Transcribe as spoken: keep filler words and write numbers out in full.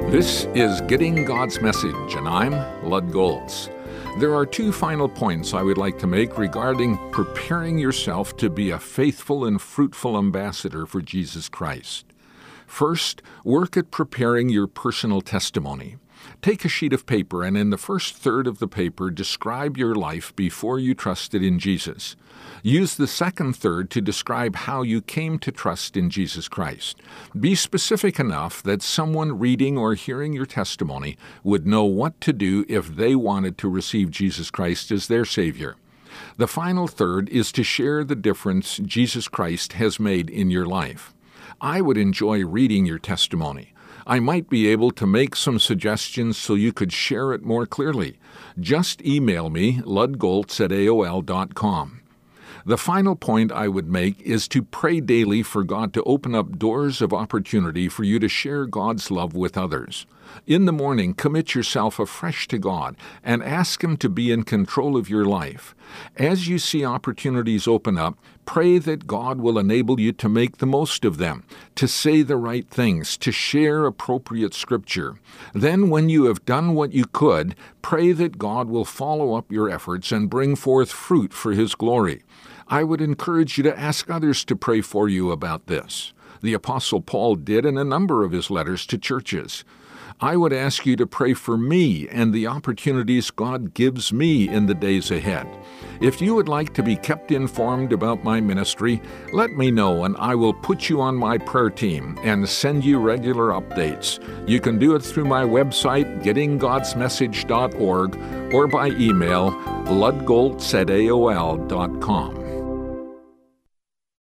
This is Getting God's Message, and I'm Lud Goltz. There are two final points I would like to make regarding preparing yourself to be a faithful and fruitful ambassador for Jesus Christ. First, work at preparing your personal testimony. Take a sheet of paper and in the first third of the paper, describe your life before you trusted in Jesus. Use the second third to describe how you came to trust in Jesus Christ. Be specific enough that someone reading or hearing your testimony would know what to do if they wanted to receive Jesus Christ as their Savior. The final third is to share the difference Jesus Christ has made in your life. I would enjoy reading your testimony. I might be able to make some suggestions so you could share it more clearly. Just email me, ludgoltz at A O L dot com. The final point I would make is to pray daily for God to open up doors of opportunity for you to share God's love with others. In the morning, commit yourself afresh to God and ask Him to be in control of your life. As you see opportunities open up, pray that God will enable you to make the most of them, to say the right things, to share appropriate scripture. Then, when you have done what you could, pray that God will follow up your efforts and bring forth fruit for His glory. I would encourage you to ask others to pray for you about this. The Apostle Paul did in a number of his letters to churches. I would ask you to pray for me and the opportunities God gives me in the days ahead. If you would like to be kept informed about my ministry, let me know and I will put you on my prayer team and send you regular updates. You can do it through my website, getting gods message dot org, or by email, ludgoltz at A O L dot com.